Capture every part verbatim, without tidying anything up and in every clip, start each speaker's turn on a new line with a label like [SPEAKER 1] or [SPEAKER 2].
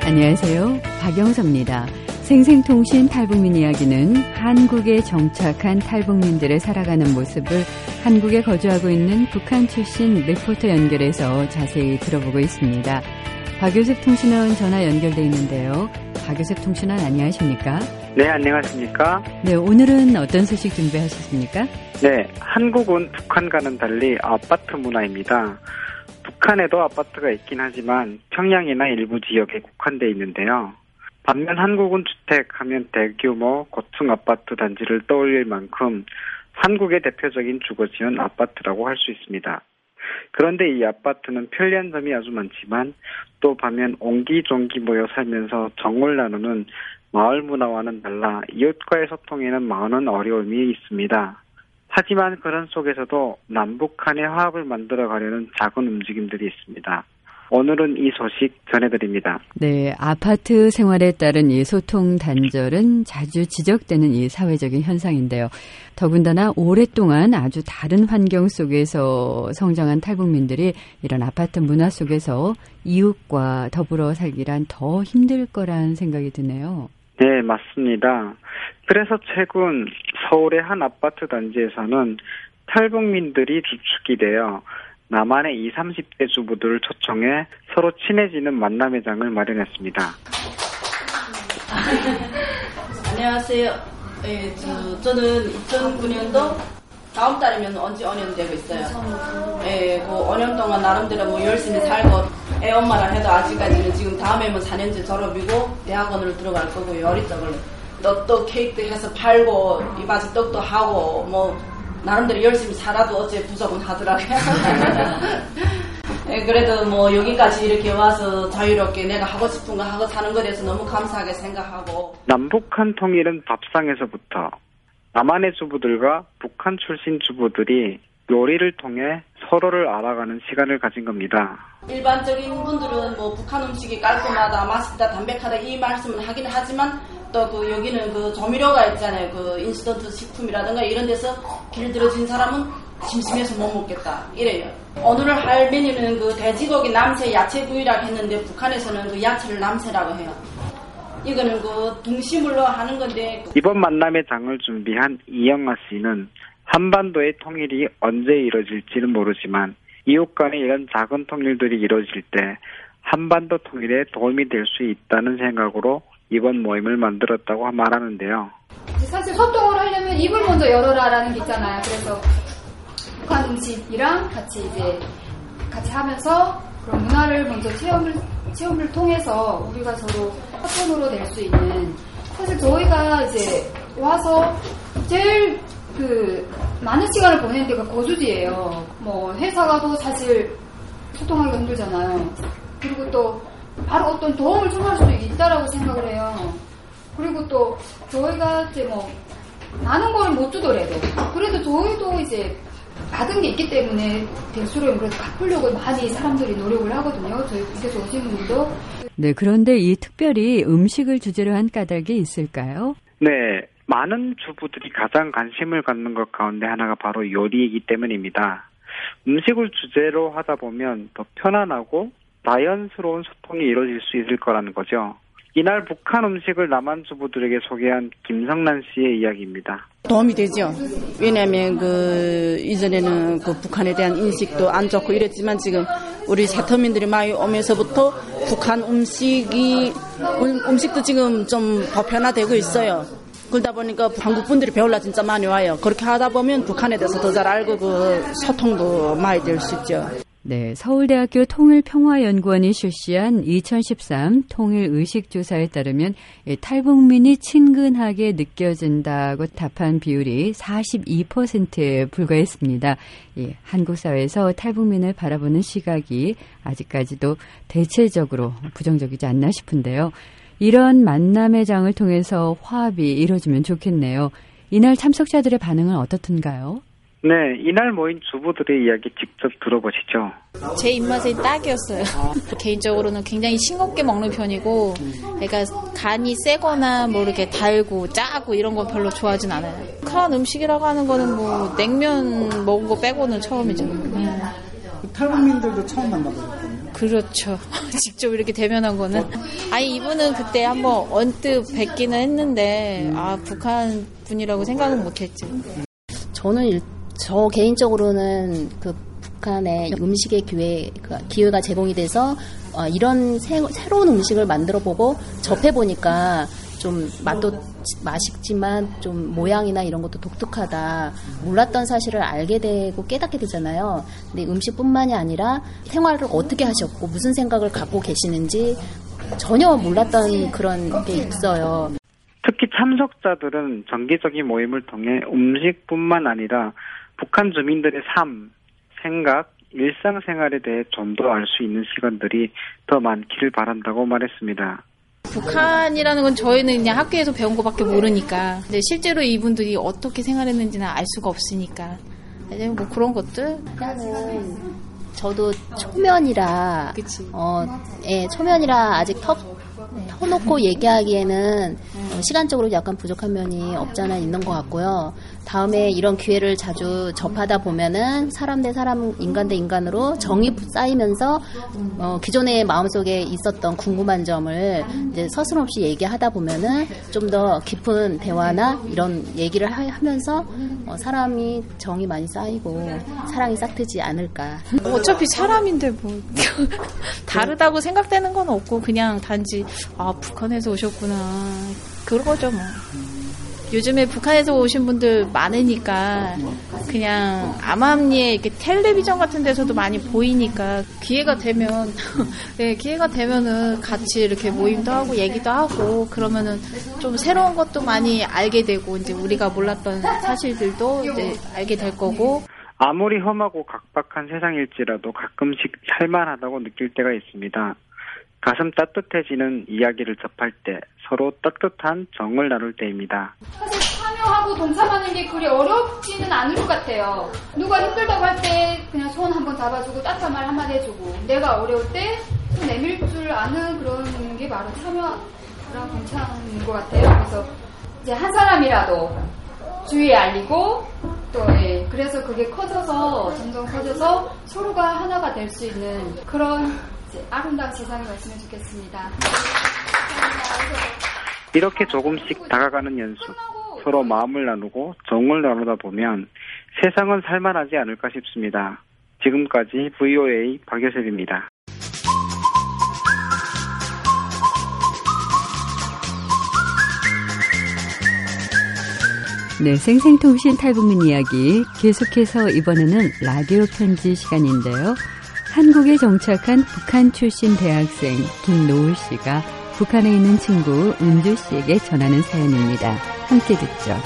[SPEAKER 1] 안녕하세요. 박영서입니다. 생생통신 탈북민 이야기는 한국에 정착한 탈북민들의 살아가는 모습을 한국에 거주하고 있는 북한 출신 리포터 연결해서 자세히 들어보고 있습니다. 박요셉 통신원 전화 연결돼 있는데요. 박요셉 통신원 안녕하십니까?
[SPEAKER 2] 네, 안녕하십니까?
[SPEAKER 1] 네, 오늘은 어떤 소식 준비하셨습니까?
[SPEAKER 2] 네, 한국은 북한과는 달리 아파트 문화입니다. 북한에도 아파트가 있긴 하지만 평양이나 일부 지역에 국한돼 있는데요. 반면 한국은 주택하면 대규모 고층 아파트 단지를 떠올릴 만큼 한국의 대표적인 주거지는 아파트라고 할 수 있습니다. 그런데 이 아파트는 편리한 점이 아주 많지만 또 반면 옹기종기 모여 살면서 정을 나누는 마을 문화와는 달라 이웃과의 소통에는 많은 어려움이 있습니다. 하지만 그런 속에서도 남북 간의 화합을 만들어가려는 작은 움직임들이 있습니다. 오늘은 이 소식 전해드립니다.
[SPEAKER 1] 네, 아파트 생활에 따른 이 소통 단절은 자주 지적되는 이 사회적인 현상인데요. 더군다나 오랫동안 아주 다른 환경 속에서 성장한 탈북민들이 이런 아파트 문화 속에서 이웃과 더불어 살기란 더 힘들 거란 생각이 드네요.
[SPEAKER 2] 네, 맞습니다. 그래서 최근 서울의 한 아파트 단지에서는 탈북민들이 주축이 되어 남한의 이십, 삼십 대 주부들을 초청해 서로 친해지는 만남의 장을 마련했습니다.
[SPEAKER 3] 안녕하세요. 예, 저, 저는 이천구 년도 다음 달이면 언제 오 년 되고 있어요. 예, 그 오 년 동안 나름대로 뭐 열심히 살고 애 엄마라 해도 아직까지는 지금 다음에면 사 년째 졸업이고 대학원으로 들어갈 거고요. 어리떡을 떡도 케이크도 해서 팔고 이바지 떡도 하고 뭐 나름대로 열심히 살아도 어째 부족은 하더라고요. 네, 그래도 뭐 여기까지 이렇게 와서 자유롭게 내가 하고 싶은 거 하고 사는 것에 대해서 너무 감사하게 생각하고.
[SPEAKER 2] 남북한 통일은 밥상에서부터 남한의 주부들과 북한 출신 주부들이 요리를 통해 서로를 알아가는 시간을 가진 겁니다.
[SPEAKER 3] 일반적인 분들은 뭐 북한 음식이 깔끔하다, 맛있다, 담백하다 이 말씀을 하긴 하지만 또 그 여기는 그 조미료가 있잖아요. 그 인스턴트 식품이라든가 이런 데서 길들여진 사람은 심심해서 못 먹겠다 이래요. 오늘 할 메뉴는 그 돼지고기 남새 야채구이라고 했는데 북한에서는 그 야채를 남새라고 해요. 이거는 그 등심으로 하는 건데.
[SPEAKER 2] 이번 만남의 장을 준비한 이영아 씨는 한반도의 통일이 언제 이뤄질지는 모르지만 이웃 간의 이런 작은 통일들이 이루어질 때 한반도 통일에 도움이 될 수 있다는 생각으로 이번 모임을 만들었다고 말하는데요.
[SPEAKER 4] 사실 소통을 하려면 입을 먼저 열어라라는 게 있잖아요. 그래서 북한 음식이랑 같이 이제 같이 하면서 그런 문화를 먼저 체험을 체험을 통해서 우리가 서로 소통으로 될 수 있는. 사실 저희가 이제 와서 제일 그 많은 시간을 보내는 데가 거주지예요. 뭐 회사 가도 사실 소통하기가 힘들잖아요. 그리고 또 바로 어떤 도움을 청할 수도 있다라고 생각을 해요. 그리고 또 저희가 이제 뭐 많은 걸 못 주더라도 그래도 저희도 이제 받은 게 있기 때문에 대수로 그래도 갚으려고 많이 사람들이 노력을 하거든요. 저희 북에서 오신 분들도.
[SPEAKER 1] 네, 그런데 이 특별히 음식을 주제로 한 까닭이 있을까요?
[SPEAKER 2] 네, 많은 주부들이 가장 관심을 갖는 것 가운데 하나가 바로 요리이기 때문입니다. 음식을 주제로 하다 보면 더 편안하고 자연스러운 소통이 이루어질 수 있을 거라는 거죠. 이날 북한 음식을 남한 주부들에게 소개한 김성란 씨의 이야기입니다.
[SPEAKER 3] 도움이 되죠. 왜냐하면 그 이전에는 그 북한에 대한 인식도 안 좋고 이랬지만 지금 우리 세터민들이 많이 오면서부터 북한 음식이 음식도 지금 좀 보편화되고 있어요. 그러다 보니까 한국 분들이 배울라 진짜 많이 와요. 그렇게 하다 보면 북한에 대해서 더 잘 알고 그 소통도 많이 될 수 있죠.
[SPEAKER 1] 네, 서울대학교 통일평화연구원이 실시한 이천십삼 통일의식조사에 따르면 탈북민이 친근하게 느껴진다고 답한 비율이 사십이 퍼센트에 불과했습니다. 예, 한국 사회에서 탈북민을 바라보는 시각이 아직까지도 대체적으로 부정적이지 않나 싶은데요. 이런 만남의 장을 통해서 화합이 이루어지면 좋겠네요. 이날 참석자들의 반응은 어떻던가요?
[SPEAKER 2] 네, 이날 모인 주부들의 이야기 직접 들어보시죠.
[SPEAKER 5] 제 입맛에 딱이었어요. 개인적으로는 굉장히 싱겁게 먹는 편이고, 그러니까 간이 세거나 뭐 이렇게 달고 짜고 이런 건 별로 좋아하진 않아요. 그런 음식이라고 하는 거는 뭐 냉면 먹은 거 빼고는 처음이죠. 네.
[SPEAKER 6] 탈북민들도 처음 만나보셨거든요.
[SPEAKER 5] 그렇죠. 직접 이렇게 대면한 거는. 아니, 이분은 그때 한번 언뜻 뵙기는 했는데, 아, 북한 분이라고 생각은 못 했지.
[SPEAKER 6] 저는, 일, 저 개인적으로는 그 북한의 음식의 기회, 기회가 제공이 돼서, 어, 이런 새, 새로운 음식을 만들어 보고 접해 보니까 좀 맛도 맛있지만 좀 모양이나 이런 것도 독특하다. 몰랐던 사실을 알게 되고 깨닫게 되잖아요. 근데 음식뿐만이 아니라 생활을 어떻게 하셨고 무슨 생각을 갖고 계시는지 전혀 몰랐던 그런 게 있어요.
[SPEAKER 2] 특히 참석자들은 정기적인 모임을 통해 음식뿐만 아니라 북한 주민들의 삶, 생각, 일상생활에 대해 좀 더 알 수 있는 시간들이 더 많기를 바란다고 말했습니다.
[SPEAKER 5] 북한이라는 건 저희는 그냥 학교에서 배운 것밖에 모르니까 이제 실제로 이분들이 어떻게 생활했는지는 알 수가 없으니까 이제 뭐 그런 것들.
[SPEAKER 6] 저도 초면이라,
[SPEAKER 5] 그치.
[SPEAKER 6] 어, 예, 초면이라 아직 터, 터놓고 얘기하기에는 어, 시간적으로 약간 부족한 면이 없잖아 있는 것 같고요. 다음에 이런 기회를 자주 접하다 보면은 사람 대 사람, 인간 대 인간으로 정이 쌓이면서 어, 기존에 마음속에 있었던 궁금한 점을 이제 서슴없이 얘기하다 보면은 좀 더 깊은 대화나 이런 얘기를 하, 하면서 어, 사람이 정이 많이 쌓이고 사랑이 싹트지 않을까.
[SPEAKER 5] 어차피 사람인데 뭐 다르다고 생각되는 건 없고 그냥 단지 아 북한에서 오셨구나 그거죠 뭐. 요즘에 북한에서 오신 분들 많으니까 그냥 암암리에 이렇게 텔레비전 같은 데서도 많이 보이니까 기회가 되면 네, 기회가 되면은 같이 이렇게 모임도 하고 얘기도 하고 그러면은 좀 새로운 것도 많이 알게 되고 이제 우리가 몰랐던 사실들도 이제 알게 될 거고.
[SPEAKER 2] 아무리 험하고 각박한 세상일지라도 가끔씩 살만하다고 느낄 때가 있습니다. 가슴 따뜻해지는 이야기를 접할 때 서로 따뜻한 정을 나눌 때입니다.
[SPEAKER 4] 사실 참여하고 동참하는 게 그리 어렵지는 않을 것 같아요. 누가 힘들다고 할 때 그냥 손 한번 잡아주고 따뜻한 말 한마디 해주고 내가 어려울 때 손 내밀 줄 아는 그런 게 바로 참여랑 동참인 것 같아요. 그래서 이제 한 사람이라도 주위에 알리고 또 예, 그래서 그게 커져서 점점 커져서 서로가 하나가 될 수 있는 그런 아름다운 세상이 왔으면 좋겠습니다.
[SPEAKER 2] 이렇게 조금씩 다가가는 연습, 서로 마음을 나누고 정을 나누다 보면 세상은 살만하지 않을까 싶습니다. 지금까지 브이오에이 박효섭입니다.
[SPEAKER 1] 네, 생생통신 탈북민 이야기 계속해서 이번에는 라디오 편지 시간인데요. 한국에 정착한 북한 출신 대학생 김노을 씨가 북한에 있는 친구 은주 씨에게 전하는 사연입니다. 함께 듣죠.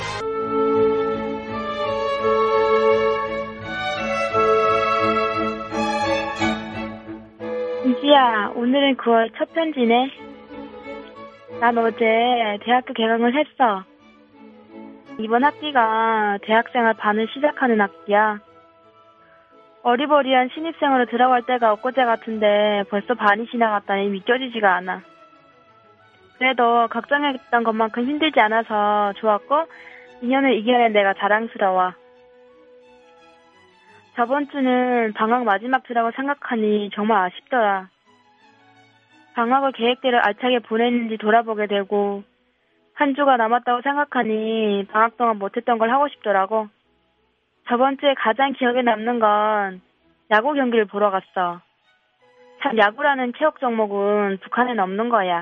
[SPEAKER 7] 은주야, 오늘은 구월 첫 편지네. 난 어제 대학교 개강을 했어. 이번 학기가 대학생활 반을 시작하는 학기야. 어리버리한 신입생으로 들어갈 때가 엊그제 같은데 벌써 반이 지나갔다니 믿겨지지가 않아. 그래도 걱정했던 것만큼 힘들지 않아서 좋았고 이 년을 이겨낸 내가 자랑스러워. 저번 주는 방학 마지막 주라고 생각하니 정말 아쉽더라. 방학을 계획대로 알차게 보냈는지 돌아보게 되고 한 주가 남았다고 생각하니 방학 동안 못했던 걸 하고 싶더라고. 저번 주에 가장 기억에 남는 건 야구 경기를 보러 갔어. 참 야구라는 체육 종목은 북한에는 없는 거야.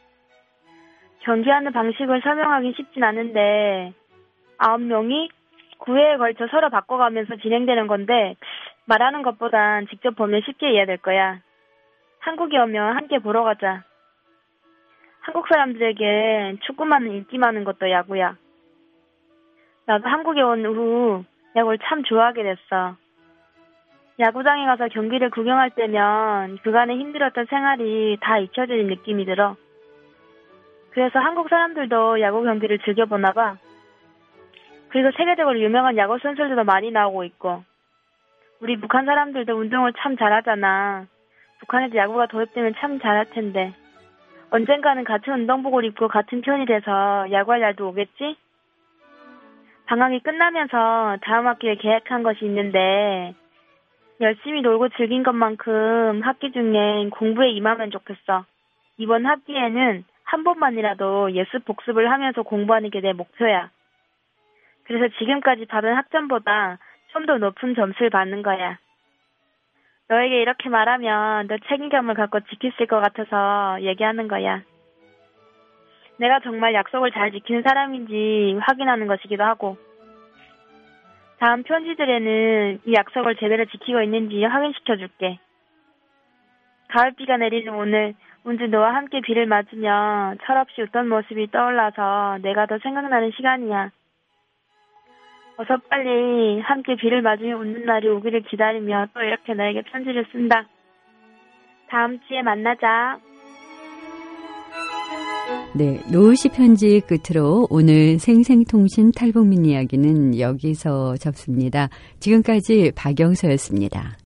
[SPEAKER 7] 경기하는 방식을 설명하기 쉽진 않은데 아홉 명이 구 회에 걸쳐 서로 바꿔가면서 진행되는 건데 말하는 것보단 직접 보면 쉽게 이해될 거야. 한국에 오면 함께 보러 가자. 한국 사람들에게 축구만은 인기 많은 것도 야구야. 나도 한국에 온 후 야구를 참 좋아하게 됐어. 야구장에 가서 경기를 구경할 때면 그간의 힘들었던 생활이 다 잊혀지는 느낌이 들어. 그래서 한국 사람들도 야구 경기를 즐겨보나 봐. 그리고 세계적으로 유명한 야구 선수들도 많이 나오고 있고. 우리 북한 사람들도 운동을 참 잘하잖아. 북한에도 야구가 도입되면 참 잘할 텐데. 언젠가는 같은 운동복을 입고 같은 편이 돼서 야구할 날도 오겠지? 방학이 끝나면서 다음 학기에 계획한 것이 있는데 열심히 놀고 즐긴 것만큼 학기 중엔 공부에 임하면 좋겠어. 이번 학기에는 한 번만이라도 예습 복습을 하면서 공부하는 게 내 목표야. 그래서 지금까지 받은 학점보다 좀 더 높은 점수를 받는 거야. 너에게 이렇게 말하면 너 책임감을 갖고 지킬 것 같아서 얘기하는 거야. 내가 정말 약속을 잘 지키는 사람인지 확인하는 것이기도 하고, 다음 편지들에는 이 약속을 제대로 지키고 있는지 확인시켜줄게. 가을비가 내리는 오늘 운주 너와 함께 비를 맞으며 철없이 웃던 모습이 떠올라서 내가 더 생각나는 시간이야. 어서 빨리 함께 비를 맞으며 웃는 날이 오기를 기다리며 또 이렇게 너에게 편지를 쓴다. 다음 주에 만나자.
[SPEAKER 1] 네, 노을 씨 편지 끝으로 오늘 생생통신 탈북민 이야기는 여기서 접습니다. 지금까지 박영서였습니다.